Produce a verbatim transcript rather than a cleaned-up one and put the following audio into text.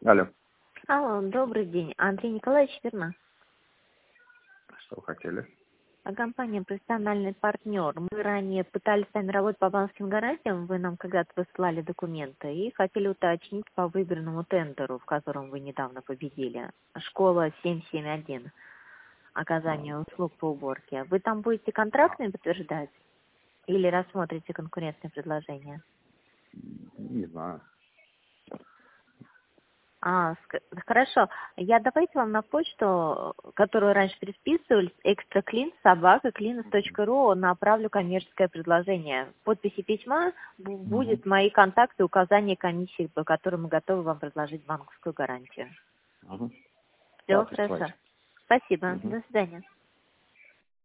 Алло. Алло, добрый день. Андрей Николаевич, верно? Что вы хотели? А компания «Профессиональный партнер». Мы ранее пытались с вами работать по банковским гарантиям, вы нам когда-то высылали документы и хотели уточнить по выигранному тендеру, в котором вы недавно победили. Школа семь семь один. Оказание услуг по уборке. Вы там будете контрактные подтверждать или рассмотрите конкурентные предложения? Не знаю. А, ск- хорошо. Я давайте вам на почту, которую раньше переписывались, экстраклин собака клинус точка ру, направлю коммерческое предложение. В подписи письма бу- Угу. будут мои контакты, указания комиссии, по которым мы готовы вам предложить банковскую гарантию. Угу. Все Да, хорошо. присылайте. Спасибо. Угу. До свидания.